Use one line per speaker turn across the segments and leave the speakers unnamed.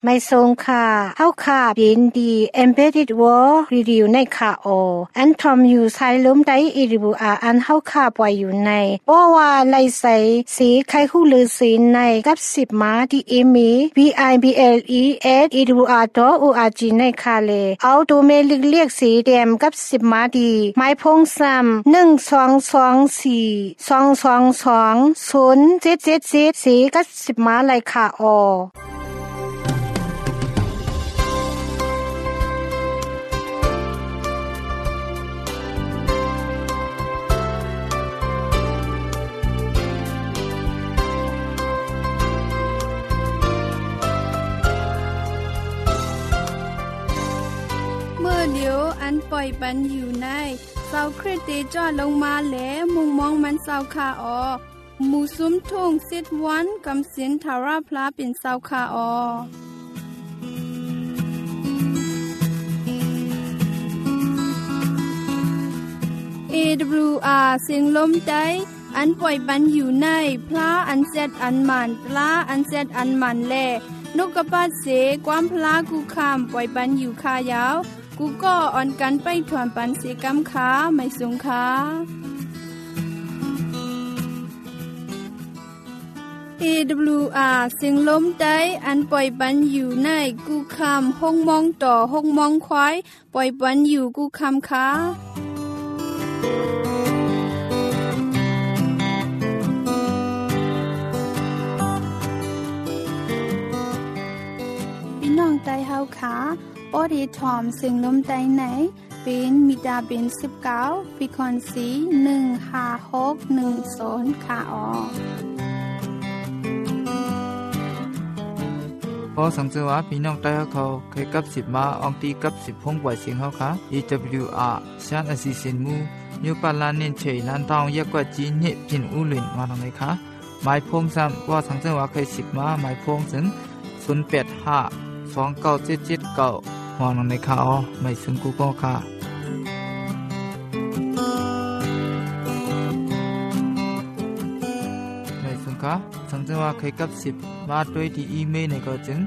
ไม่ทรงค่ะเฮาค่ะยินดี Embedded World Radio ในค่ะอันทอมอยู่ใช้ล้มได้อีริบูอันเฮาค่ะปล่อยอยู่ในบ่ว่าไลใส่สีไข่ฮู้ลือสีในกับ10มาที่อีมี bible@iribua.org ในค่ะเลเอาตัวเมลิกเรียกสีแดมกับ10มาดีไม้พงซ้ำ12240220777สีกับ10มาไลค่ะ
เมื่อเดียวอันปล่อยปันอยู่ในเศร้าคริสติจอดลงมาแล้วมุงมองมันเศร้าคาหมู่ซุ้มทุ่งซิดวันกำสินทาราพลาเป็นเศร้าคาAWR เสียงลมใจอันปล่อยปันอยู่ในพระอันเซดอันมันปลาอันเซดอันมันแลนกกระปาดเสความพลากูข้ามปล่อยปันอยู่คายาวกูก็อ่อนกันไปถวนปันเสกำขาไม่สูงขาAWR เสียงลมใจอันปล่อยปันอยู่ในกูข้ามห้องมองต่อห้องมองควายปล่อยปันอยู่กูข้ามขาน้องไตเฮาขาปอดีทอมซึ่งลมไตไหนเป็นมิดาเป็น19ฟิคอนซี15610ค่ะ
พอสังเกตว่าพี่น้องไต้เขาเคยกับ10มาอองตีกับ10พงปล่อยเสียงเฮาค่ะ EWR ชานอสิสินมูนิวปาลานินเฉยนันทองยกว่าจีนี่พินอุลินมาทางไหนคะหมายพงซ้ำว่าสังเกตว่าเคย10มาหมายพงถึง085297779มองในข่าวไม่ซึ่งกูก็ค่ะไม่ซึ่งค่ะสังเกตว่าเคยกับ10มาด้วยที่อีเมลในก็จึง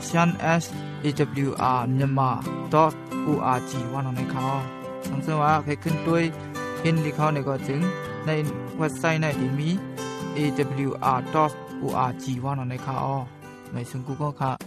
shan@awr.myanmar.org ว่าในข่าวสังเกตว่าเคยขึ้นด้วยพินที่เขาในก็จึงในเว็บไซต์ในที่มี awr.org ว่าในข่าวไม่ซึ่งกูก็ค่ะ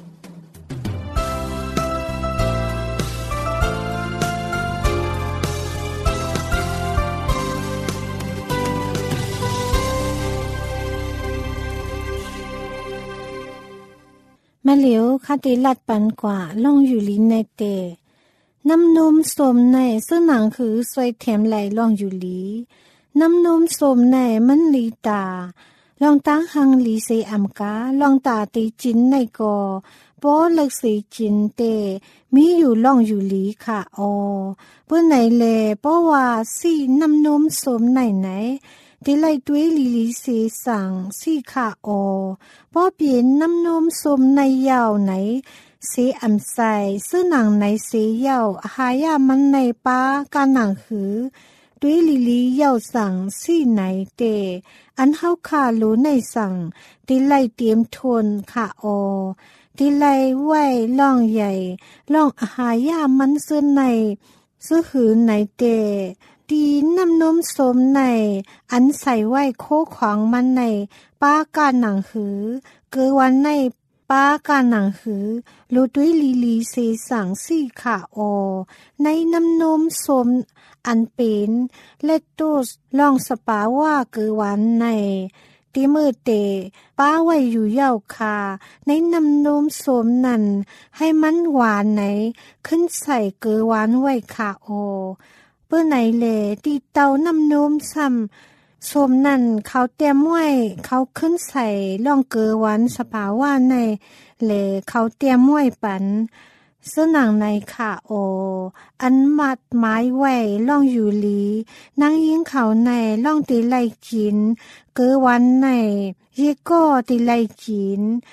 มาเหลียวคติลัดปันกว่าล่องอยู่ลิ้นในเตน้ำนมสมในซึ่งหนังคือสวยแถมไหลล่องอยู่ลีน้ำนมสมในมันลีตาลองตั้งหังลีเซอัมกาลองตาตีจินในกอป้อเลิกสีจินเตมีอยู่ล่องอยู่ลีค่ะเพื่อไหนแลป้อว่าสี่น้ำนมสมไหนที่ไล่ด้วยลีเซสั่งสี่ค่ะป้อเปลี่ยนน้ำนมสมในยาวไหนเสอัมใส่ซึ่งหนังในเสยาวหายามันในป้าการหนังหือด้วยลียาวสั่งสี่ไหนเตอันเฮาคารู้ในสั่งที่ไล่เตรียมทนค่ะที่ไล่ไว้ล่องใหญ่ล่องหายามันซึ่งในซื้อหือไหนเตดีน้ำนมสมในอันใส่ไว้โคขวางมันในป้าการหนังหือเกือวันในป้าการหนังหือรู้ด้วยลีเสสั่งสี่ค่ะในน้ำนมสมอันเป็นเลตโตสลองสปาว่าเกือวันในตีมือเตป้าไว้อยู่ยาวคาในน้ำนมสมนั่นให้มันหวานไหนขึ้นใส่เกือวันไว้ค่ะเพื่อไหนแลตีเตาน้ำนมซ้ำสมนั่นเขาเตรียมไว้เขาขึ้นใส่ล่องเกือวันสปาว่าในแลเขาเตรียมไว้ปันเสื้อหนังในค่ะอันมัดไม้ไว้ล่องอยู่ลีนางยิงเขาในล่องตีไล่กินเกือวันในเยก็ตีไล่กิน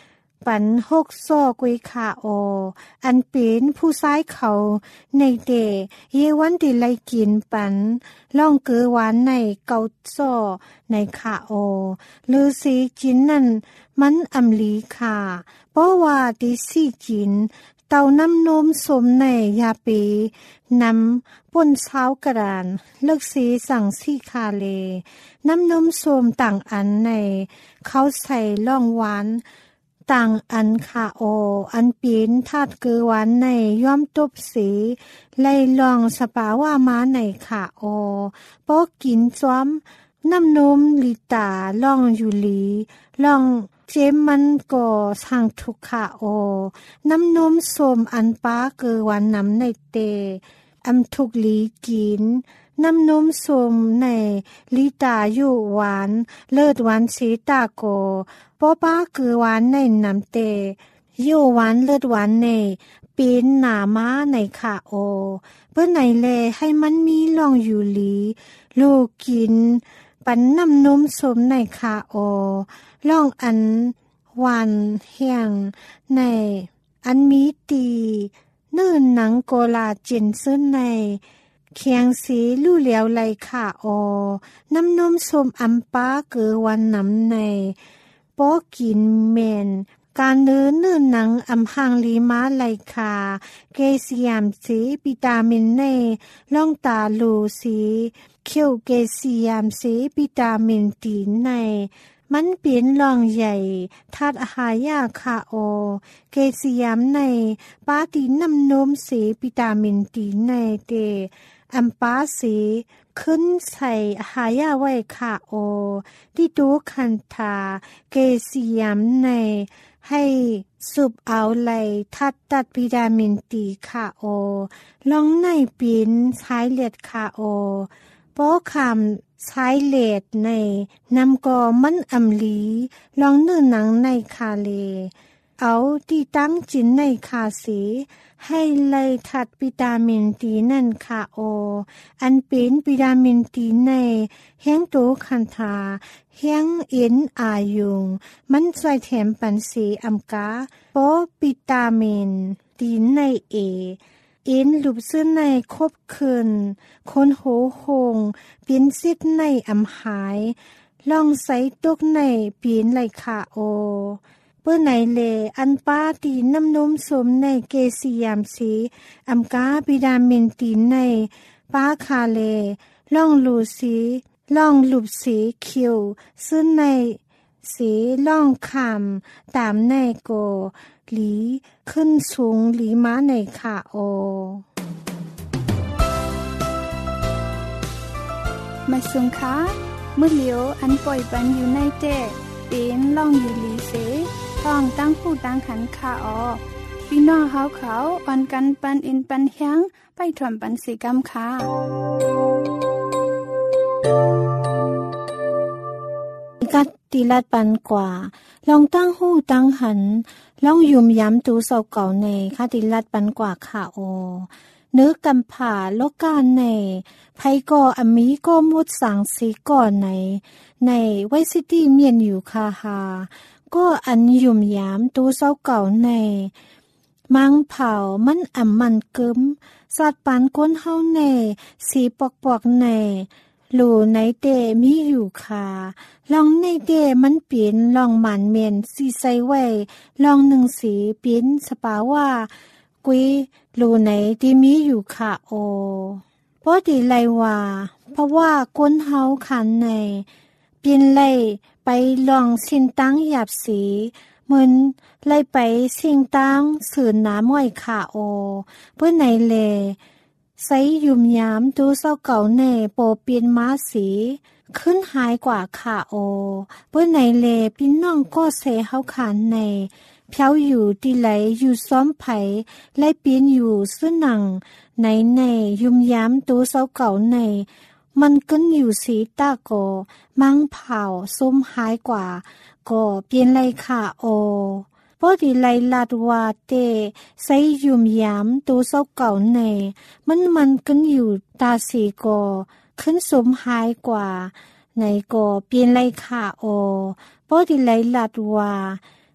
ปัน6ซ้อกวยขาโออันเป็นผู้ซ้ายเขาในเดเยวันติไลกินปันล่องเกือหวานในเกาซ้อในขาโอหรือสีจินนั่นมันอำลีค่ะเพราะว่าติสีจินเต่าน้ำนมสมในยาปีนำป่นเช้ากระดานเลิกสีสั่งสีคาเลน้ำนมสมต่างอันในเขาใส่ล่องหวานต่างอันคาโออันปีนทาดเกือหวานในย่อมตบสีไล่ลองสปาว่ามาในคาโอปอกินซ้อมน้ำนมลิตาล่องอยู่ลีล่องเจมมันก็สั่งทุกขาโอน้ำนมส้มอันป้าเกือหวานน้ำในเตอำทุกลีกินน้ำนมส้มในลิตาอยู่หวานเลิศหวานสีตาโกปอป้าเกือหวานในน้ำเตอยู่หวานเลิศหวานในปีนหนาม้าในขาโอเพื่อไหนแลให้มันมีลองอยู่ลีลูกกินปันน้ำนมส้มในขาโอล่องอันหวานเฮียงในอันมีตีเนื่นหนังโกลาเจนซึ่งในเคียงสีลู่เหลียวไหลขาโอน้ำนมส้มอัมป้าเกือวันน้ำในปอกินเมนการเนื่นหนังอำหังลีมาไหลขาเกเซียมสีวิตามินในล่องตาลูสีเขียวเกเซียมสีวิตามินตีในมันเป็นรองใหญ่ธาตุอาหารยาคาโอเกเซียมในปาติน้ำนมสีวิตามินตีในเตอัมปาสีขึ้นใส่อาหารยาไว้คาโอที่ดูคันทาเกเซียมในให้สูบเอาไหลทัดตัดวิตามินตีคาโอลองในปีนสายเลือดคาโอเพราะคำสายเลือดในนำกอมันอำลีลองเนื้อหนังในคาเลเอาที่ตั้งจินในคาสีให้ไล่ทัดวิตามินตีนั่นคาโออันเป็นวิตามินตีในแห้งโตคันทาแห้งเอ็นอายุงมันใส่แถมปันสีอัมกาโปวิตามินตีในเอ็นลูบซื้อในครบคืนคนโหโหงเป็นซิดในอำหายลองใส่ตกในปีนไหลคาโอเพื่อไหนเลอันป้าตีน้ำนมสมในเกเซียมสีอัมกาวิตามินตีในป้าคาเลล่องลูสีล่องลูบสีเขียวซึ่งในสีล่องคำตามในโกหลีขึ้นสูงหลีม้าในขาโอ
มาสุงคะมื้อเหลียวอันปล่อยปันอยู่ในเต้เป็นล่องอยู่หลีเสต้องตั้งผู้ตั้งขันขาออพี่น้องเฮาเขาอ่อนกันปันอินปันแฮงไปถ่อมปันสีกำค่ะ
กัดตีลัดปันกว่าลองตั้งหู้ตั้งหันลองยุ่มย้ำตูเสาเก่าในคติลัดปันกว่าค่ะโอเนื้อกำผ่าโลกการในไพก่ออมีก็มุดสังสีก่อนในไวซิตี้เมียนอยู่คาฮาก็อันยุ่มย้ำตูเสาเก่าในมังเผามันอ่ำมันกึมสัตว์ปันก้นเฮาในสีปอกๆในหลูในเตมีอยู่ค่ะลองในเตมันเปลี่ยนลองหมันเมียนสีใสไว้ลองหนึ่งสีเปลี่ยนสปาว่ากุยหลูไหนที่มีอยู่ค่ะโอเพราะดีไรว่าเพราะว่าก้นเฮาขันในเปลี่ยนไล่ไปลองสินตั้งหยาบสีเหมือนไล่ไปสิ่งตั้งสื่อน้ำไว้ค่ะโอเพื่อไหนเลใส่ยุ่มยามดูเศร้าเก่าในโปเปลี่ยนม้าสีขึ้นหายกว่าค่ะโอเพื่อไหนเลพี่น้องก็เสเฮาขานในเพียวอยู่ที่ไหลอยู่ซ้อมไผ่ไล่เปลี่ยนอยู่ซึ่งหนังในยุ่มยามดูเศร้าเก่าในมันขึ้นอยู่สีตาโกมังเผาส้มหายกว่าก็เปลี่ยนไรค่ะโอพอดีไลลาดว่าเตใส่ยุ่มยามตัวเศร้าเก่าในมันกันอยู่ตาสีก็ขึ้นสมหายกว่าในก็เปลี่ยนไรค่ะโอพอดีไลลาดว่า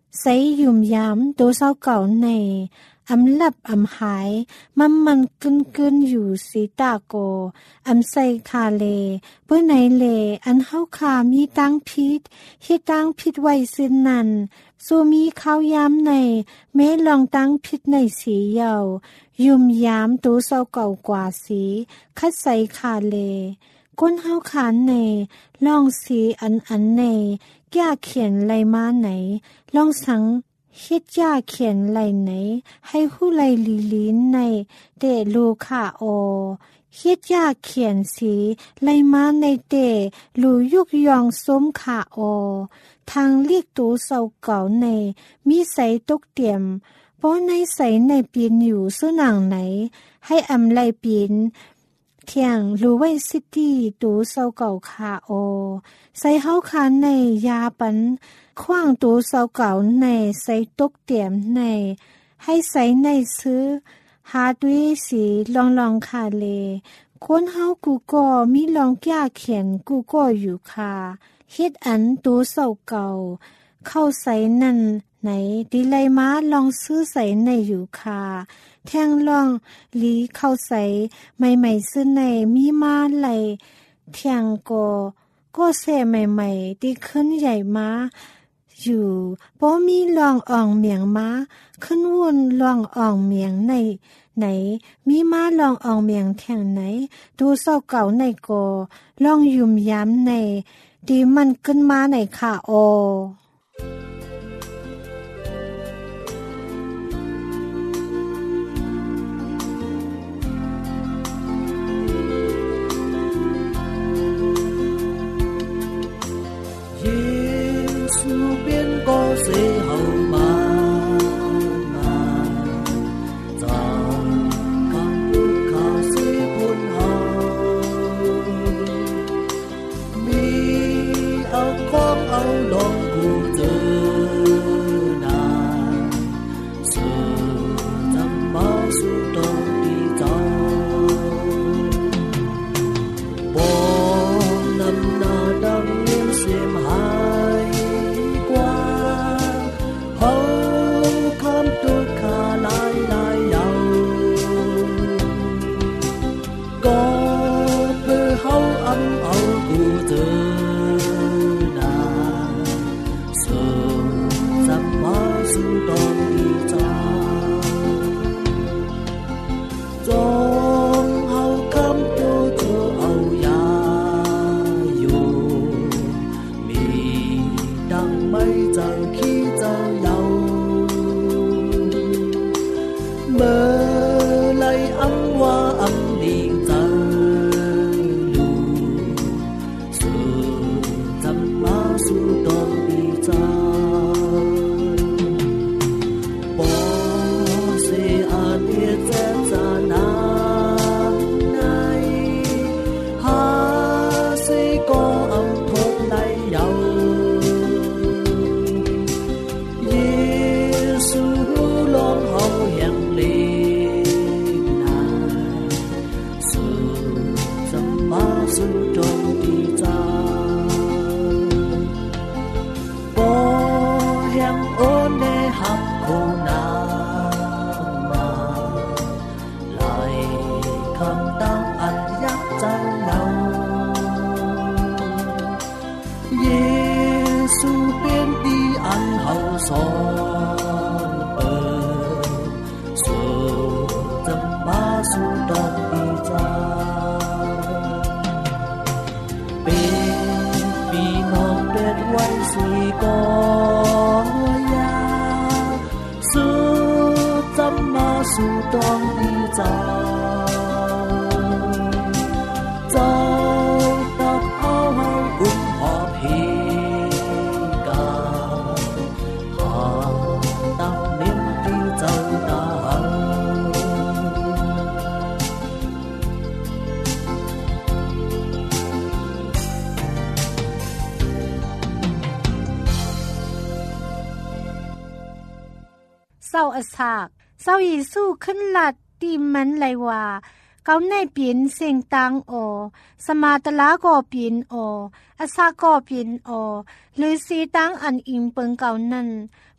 ใส่ยุ่มยามตัวเศร้าเก่าในอำลับอำหายมันกึนอยู่สีตาโกอำใส่คาเลเพื่อไหนเลอันเฮาขามีตังพิษเฮ็ดตังพิษไว้ซึ่นนั้นสูมีข้าวยามในแม้ลองตังพิษในสีเยายุ่มยามตัวเศร้าเก่ากว่าสีคัดใส่คาเลก้นเฮาขานในลองสีอันในแก้เขียนไลมาไหนลองสังเฮ็ดยาเขียนไหลไหนให้หู้ไหลลีนในเตลูขาโอเฮ็ดยาเขียนสีไหลมาในเตลูยุกยองส้มขาโอทางเรียกตูเศร้าเก่าในมีใสตกเตียมเพราะในใสในปีนอยู่ซึ่งหนังไหนให้อำไหลปีนเที่ยงรู้ไว้ซิตี้ตูเศร้าเก่าขาโอใส่เฮาคานในยาปันขว้างตัวเศร้าเก่าในใส่ตกเตียมในให้ใส่ในซื้อหาด้วยสีลองคาเลคนเฮากูก็มีลองแก้เขียนกูก็อยู่ค่ะเฮ็ดอันตัวเศร้าเก่าเข้าใส่นั่นไหนดิไลมาลองซื้อใส่ในอยู่ค่ะแทงลองลีเข้าใส่ใหม่ๆซื้อในมีมาไหลแทงก็เสใหม่ๆที่ขึ้นใหญ่มาอยู่บ่มีลองอ่องเมียงมาขึ้นวนลองอ่องเมียงในไหนมีมาลองอ่องเมียงแทงไหนดูเศร้าเก่าในก็ลองยุ่มย้ำในดีมันขึ้นมาในค่ะโอ
歌死後漫漫，就更不卡斯盤後，มีเอาของเอาลองกูเจอนานสุดจำมาสุดตรงที่เจ้าบองนำนาดังเลี้ยงเสียมหาย
เศร้าอสากเศร้ายิสู้ขึ้นหลัดตีมันไหลว่าเกาในเปลี่ยนเสียงตังโอสมาตลาก็เปลี่ยนโออสาก็เปลี่ยนโอหรือสีตังอันอิงเปิงเก่านั้น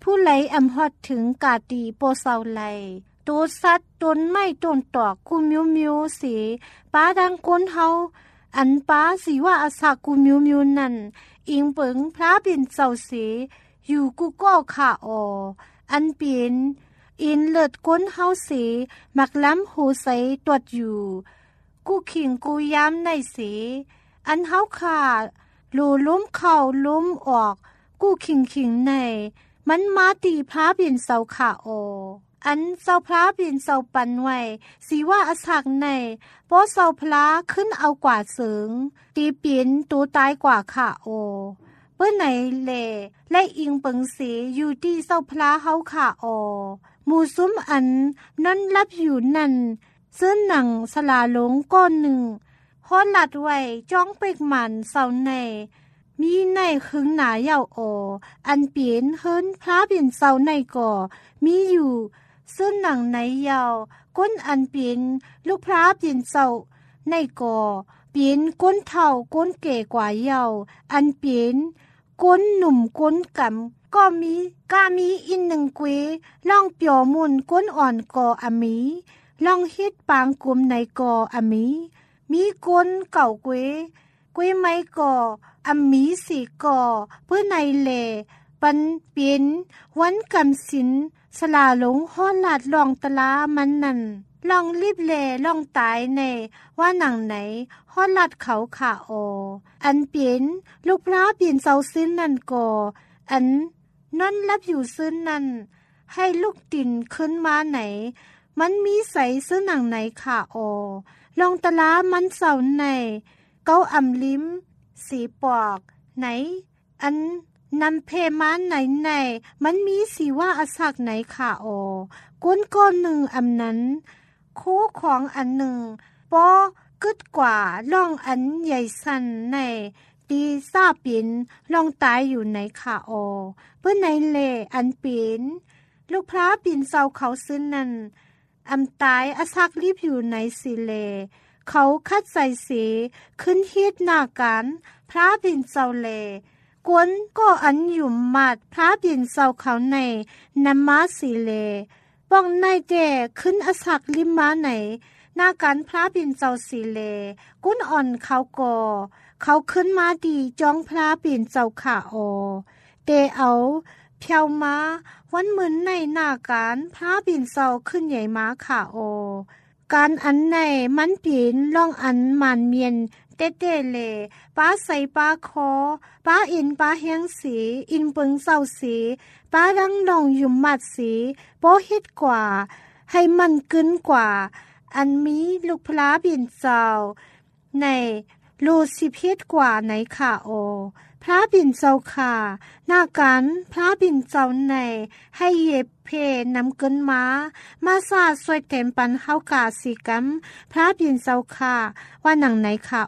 ผู้ไหลอำฮอดถึงกาตีโปเซาไหลตัวสัตว์ตนไม่ต้นตอกกูมิวสีป้าดังก้นเฮาอันป้าสีว่าอาสากูมิวนั่นอิงเปิงพระเป็นเจ้าสีอยู่กูก็ข่าอันเปลี่ยนอินเลิดก้นเฮาสีมักล้ำหูใสตวดอยู่กูขิงกูย้ำในสีอันเฮาข่าลูล้มเข่าล้มออกกูขิงในมันมาตีพระเป็นเสาข่าอันเสาพระเป็นเสาปันไว้สีว่าอาศักในเพราะเสาพระขึ้นเอากว่าเสิงตีเปลี่ยนตัวตายกว่าข่าเปิ้นไหนแลและอิงเปิงเสอยู่ที่เสาพระเฮาข่าหมู่ซุ้มอันนั่นรับอยู่นั่นเสื้อหนังสลาหลงก้อนหนึ่งฮอดลัดไว้จ้องเป็กหมันเสาในมีในขึงหนายาวอันเปลี่ยนเฮินพระเปลี่ยนเสาในก่อมีอยู่เสื้อหนังในยาวก้นอันเปลี่ยนลูกพระเปลี่ยนเสาในก่อเปลี่ยนก้นเท่าก้นเก๋กว่ายาวอันเปลี่ยนก้นหนุ่มก้นกำก็มีอินหนึ่งเกวล่องเปียวมุนก้นอ่อนก่ออมีล่องเฮ็ดปางกุมในก่ออมีก้นเก่าเกวไม้ก่ออมีสีก่อเพื่อในเลปันเปลี่ยนวันกำสินสลาหลงฮ้อนลาดลองตะลามันนั่นลองรีบแลลองตายในว่าหนังไหนฮ้อนลาดเขาขาอันเปลี่ยนลูกพระเปลี่ยนเสาซึ้นนั่นก่ออันนั่นรับอยู่ซึ้นนั่นให้ลูกติ่นขึ้นมาไหนมันมีใสซึ้นหนังไหนขาลองตะลามันเสาในเก้าอำลิ้มสีปอกไหนอันนำเพมานไหนมันมีสีว่าอาศักไหนค่ะก้นก้อนหนึ่งอำนั้นโคของอันหนึ่งปอกึดกว่าล่องอันใหญ่สันในตีซาปินล่องตายอยู่ในค่ะเพื่อในเลอันเปลี่ยนลูกพระปินเศร้าเขาซึ้นนั้นอำตายอาศักรีบอยู่ในสิเลเขาคัดใส่สีขึ้นฮีดหน้าการพระปินเศร้าเลกวนก็อันอยู่มัดพระเปลี่ยนเสาเขาในนำมาสีเลป้องในแก่ขึ้นอสักลิมมาไหนหน้าการพระเปลี่ยนเสาสีเลกุ้นอ่อนเขาก่อเขาขึ้นมาดีจ้องพระเปลี่ยนเสาขาเตเอาเพียวมาวันเหมือนในหน้าการพระเปลี่ยนเสาขึ้นใหญ่มาขาการอันในมันเปลี่ยนล่องอันมันเมียนเต้เลป้าใส่ป้าคอป้าอินป้าแห้งสีอินเปิงเศร้าสีป้าดังลองยุ่มมัดสีโปเฮ็ดกว่าให้มันกึนกว่าอันมีลูกพระเปลี่ยนเจ้าในลูสิเพศกว่าในค่ะพระเปลี่ยนเจ้าค่ะหน้าการพระเปลี่ยนเจ้าในให้เย็บเพนำกึนมาซาสวยเต็มปันเฮากาสีกัมพระเปลี่ยนเจ้าค่ะว่าหนังไหนค่ะ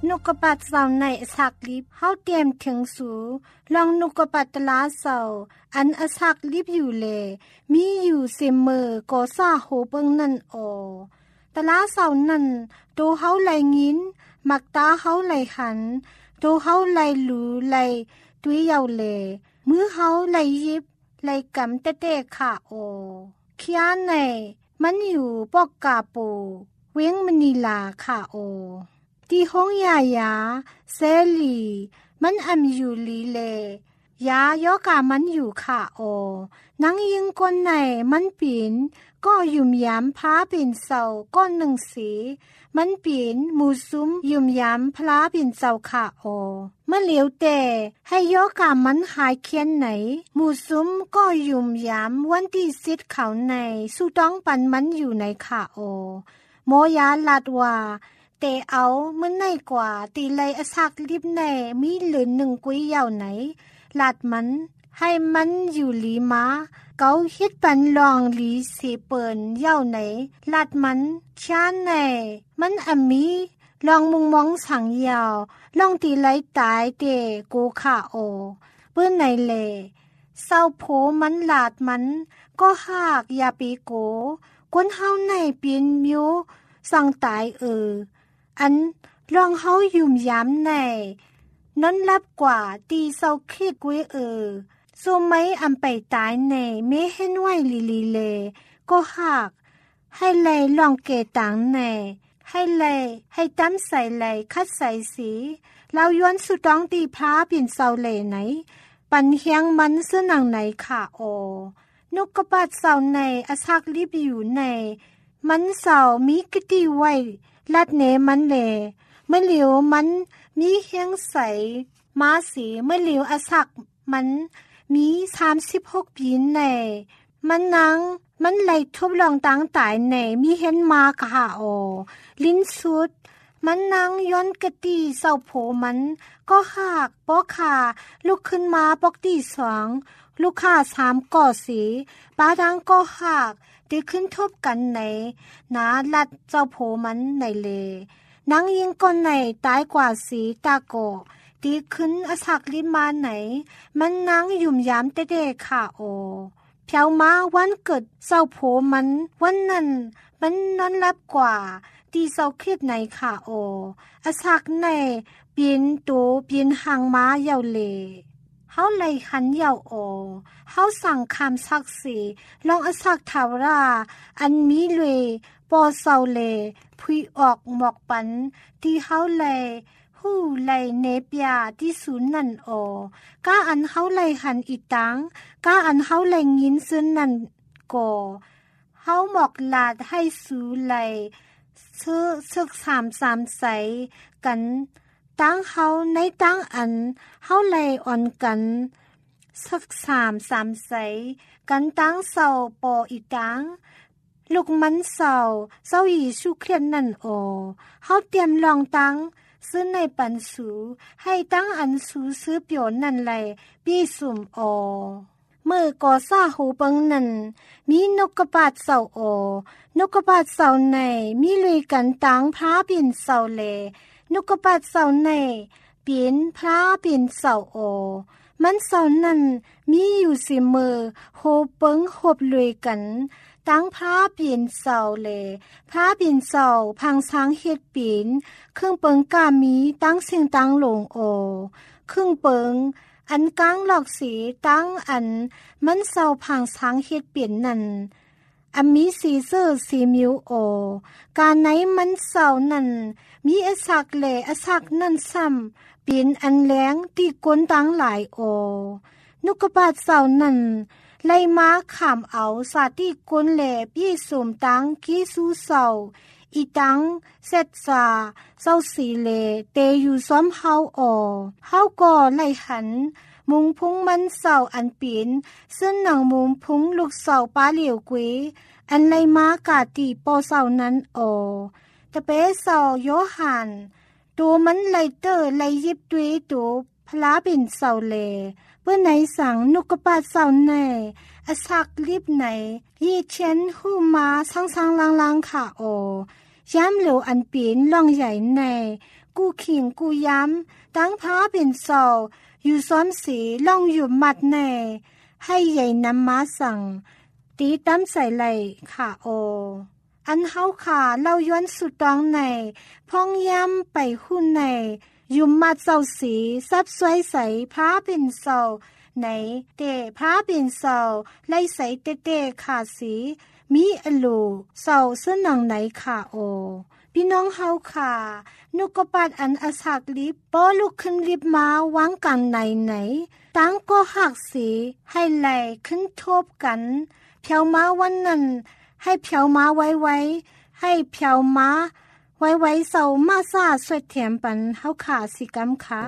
นุกปัดเสาในอสักลิบเฮาเตรียมถึงสูลองนุกปัดตลาเสาอันอสักลิบอยู่เลมีอยู่เสมอก็ซาโหเบิ่งนั่นออตลาเสานั่นโตเฮาไหลงินมักตาเฮาไหลหันโตเฮาไหลหลูไหลตุยยาวเลมือเฮาไหลยิบไหลกำเตะๆค่ะโอเคียนในมันอยู่ปอกกาปูเว้งมณีลาค่ะโอที่ห้องยายาเซลีมันอำอยู่ลีเลยายอกามันอยู่ค่ะโอนังยิงคนไหนมันปีนก็ยุ่มยามพาเป็นเสาก้อนหนึ่งสีมันปีนหมูซุ้มยุ่มยามพลาเป็นเสาค่ะโอเมื่อเหลียวแต่ให้ยอกามันหายเคียนไหนหมูซุ้มก็ยุ่มยามวันที่ซิดเขาในสู้ต้องปันมันอยู่ในค่ะโอโมยาลาดว่าแต่เอาเมื่อไหนกว่าตีไลอสักลิบในมีเหลือหนึ่งกุ้ยยาวไหนลาดมันให้มันอยู่หลีมาเกาฮิดปันลองหลีเสเปินยาวไหนลาดมันชานในมันอมีลองมุงมองสังยาวลองตีไลตายเตโกขาโอเปื้อนในเลเศร้าโผมันลาดมันก็หากอย่าปีโกคนเฮาในเปลี่ยนมิวสั่งตายอันลองเฮายุ่มย้ำในนั้นรับกว่าตีเศร้าคิดไว้โซไม่อำไปตายในเมเห็นไว้ลีเลก็หากให้เลยลองเกตังในให้เลยให้ตั้มใส่เลยคัดใส่สีเราย้อนสุดต้องตีพระเปลี่ยนเศร้าเลยไหนปันเฮียงมันเสื้อหนังไหนค่ะโอนกกระปาดเศร้าในอสักลิบอยู่ในมันเศร้ามีกติไว้ลัดเนมันเลเมื่อเหลียวมันมีเฮียงใสมาสีเมื่อเหลียวอสักมันมี36ปีในมันนังมันไหลทุบลองตั้งตายในมีเห็นมาค่ะโอลิ้นสุดมันนังย้อนกะตีเศร้าโผมันก็หากปอขาลุกขึ้นมาปอกตี2ลูกค้า3ก่อสีปาดังก็หากตีขึ้นทบกันในนาลัดเจ้าโผมันในเลนังยิงก้นในตายกว่าสีตาโกตีขึ้นอสักลิมาไหนมันนังยุ่มยามเตะๆค่ะโอเพียวมาวันเกิดเจ้าโผมันวันนั้นมันนอนรับกว่าตีเศร้าคิดในค่ะโออสักในเปลี่ยนตัวเปลี่ยนหางม้ายาวเลเฮาไหลหันยาวโอเฮาสั่งคำสักสีลองอสักทาวราอันมีเลยปอเศร้าเลพุยออกหมอกปันที่เฮาไหลหู้ไหลเนปยาที่ศูนย์นั่นโอก้าอันเฮาไหลหันอีตังก้าอันเฮาไหลงินซึ่งนั่นโกเฮาหมอกลาดให้สูไหลซึก3ใสกันตั้งเฮาในตั้งอันเฮาไหลอ่อนกันซึก3ใสกันตั้งเศร้าปออีตังลูกมันเศร้าอีสุเครียนนั่นโอเฮาเตรียมลองตั้งซื้อในปันสูให้ตั้งอันสูซื้อเปียวนั่นไหลปีสุ่มโอเมื่อก่อซ่าหูเปิงนั่นมีนกกระปาดเศร้าโอนกกระปาดเศร้าในมีลุยกันตังพระเปลี่ยนเศร้าเลนกกระปาดเศร้าในเปลี่ยนพระเปลี่ยนเศร้าโอมันเศร้านั่นมีอยู่เสมอโหเปิงหบลุยกันตั้งพระเปลี่ยนเศร้าเลพระเปลี่ยนเศร้าพังช้างเฮ็ดเปลี่ยนเครื่องเปิงกามีตั้งเสียงตั้งหลงโอเครื่องเปิงอันกลางหลอกสีตั้งอันมันเศร้าพังช้างเฮ็ดเปลี่ยนนั่นอันมีสีเสื้อสีมิวโอการไหนมันเศร้านั่นมีอสักเลอสักนั่นซ้ำเปลี่ยนอันแหลงตีก้นตั้งหลายโอนกกระปาดเศร้านั่นไล่ม้าขามเอาสาติก้นแหลพี่สมตังกี้สู้เศร้าอีตังเสร็จซาเศร้าสีเลเตอยู่ซ้อมเฮาเฮาก็ไล่หันมุงพุงมันเศร้าอันเปลี่ยนซึ่งหนังมุงพุงลูกเศร้าป้าเหลียวกุยอันไล่ม้ากาตีปอเศร้านั้นตะเปเศร้าโยหันตัวมันไล่เตอร์ไล่ยิบด้วยตัวพลาเป็นเศร้าเลเพื่อไหนสั่งนกกระปาดเศร้าในอสักลิบไหนยี่เชนหูมาสังลางๆค่ะย้ำเหลวอันเปลี่ยนล่องใหญ่ในกูขิงกูย้ำตั้งพาเป็นโซอยู่ซ้อมสีล่องอยู่มัดแน่ให้ใหญ่น้ำมาสั่งตีตั้มใส่ไหลขาโออันเฮาขาเล่าย้อนสุดตองในพองย้ำไปหุ่นในยุมมัดเจ้าสีซับสวยใสพาเป็นโซไหนเตะพาเป็นโซไล่ใสเตะขาสีมีอลูโซเส้นหนังไหนขาโอพี่น้องเฮาขานุกปัดอันอสักลิบปอลุกขึ้นลิบมาวางกันไหนตั้งก็หักสีให้ไหลขึ้นทบกันเพียวมาวันนั้นให้เพียวมาไว้ให้เพียวมาไว้เศร้ามาซาสวยเถียมปันเฮาขาสิกำค่ะ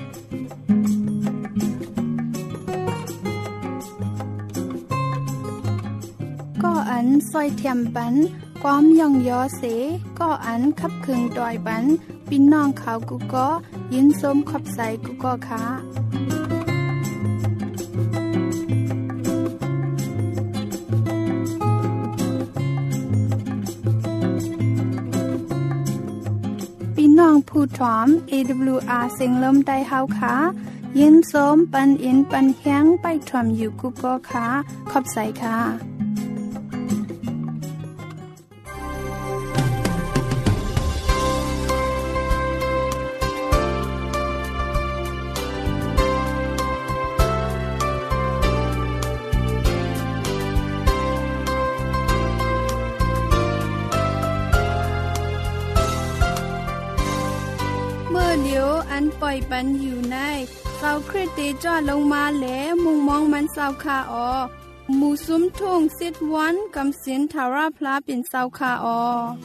ก็อันซอยเถียมปันความย่องยอเสก็อันขับคึงดอยปันพี่น้องเขากูก็ยินส้มขอบใสกูก็ค่ะน้องผู้ถอม AWR เสียงลมได้เฮาค่ะยินส้มปันอินปันแห้งไปถอมอยู่กูก็ค่ะขอบใสค่ะอันปล่อยปันอยู่ในเสาคริสเตจอดลงมาแล้วมุงมองมันเสาคาออหมู่ซุ้มทุ่งสิทวันกำสินทาราพลาเป็นเสาคาออ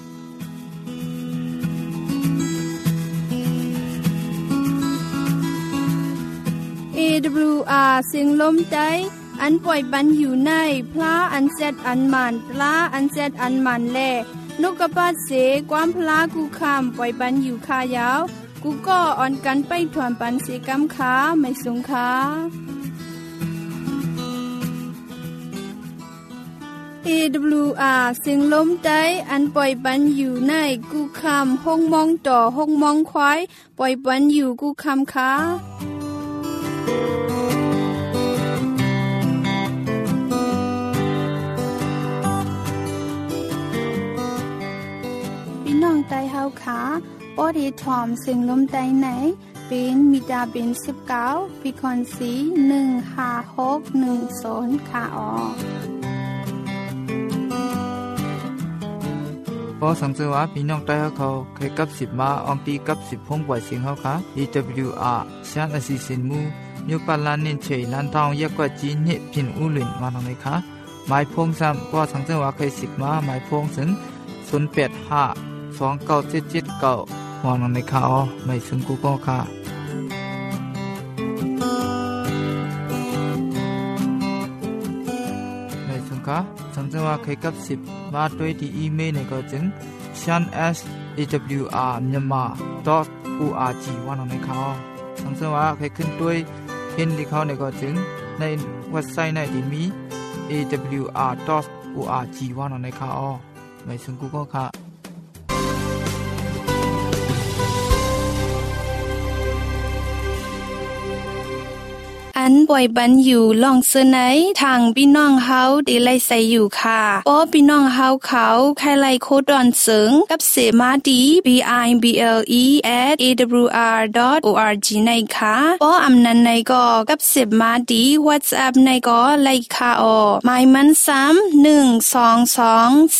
AWR เสียงลมใจอันปล่อยปันอยู่ในพระอันเซตอันมันปลาอันเซตอันมันแลนกกระปาดเสความพลากูคำปล่อยปันอยู่คายาวกูก็อ่อนกันไปถวนปันสีกำขาไม่สูงขาAWR เสียงลมใจอันปล่อยปันอยู่ในกูคำห้องมองต่อห้องมองควายปล่อยปันอยู่กูคำขาพี่น้องใจเฮาขาปอดีทอมซึ่งลมใจไหนเป็นมิดาเป็น19ปีคอนสี15610ค่ะออ
พอสังเกตว่าพี่น้องใต้เขาเคยกับ10มาอองตีกับ10พงปล่อยเสียงเฮาค่ะ EWR ชานอสิสินมูยุปลานินเฉยลันทองยกว่าจีนพินอุลินมาหนังเลยค่ะหมายพงซ้ำพอสังเกตว่าเคย10มาหมายพงถึง085297779วางลงในข่าวไม่ซึ่งกูก็ค่ะไม่ซึ่งค่ะสังเกตว่าเคยกับ10มาด้วยที่อีเมลในก็จึง shanawr.myanmar.org วางลงในข่าวสังเกตว่าเคยขึ้นด้วยเห็นที่เขาในก็จึงในเว็บไซต์ในที่มี awr.org วางลงในข่าวไม่ซึ่งกูก็ค่ะ
อันป่วยบันอยู่ลองเสนอทางพี่น้องเฮาได้ไล่ใส่อยู่ค่ะป้อพี่น้องเฮาเขาใครไล่โคดอนเสิงกับเสมาดี bible@awr.org ในค่ะป้ออำนันในก็กับเสมาดี WhatsApp ในก็ไล่ค่ะออหมายมันซ้ำ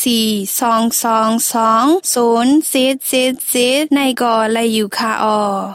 1224222 077ในก็ไล่อยู่ค่ะออ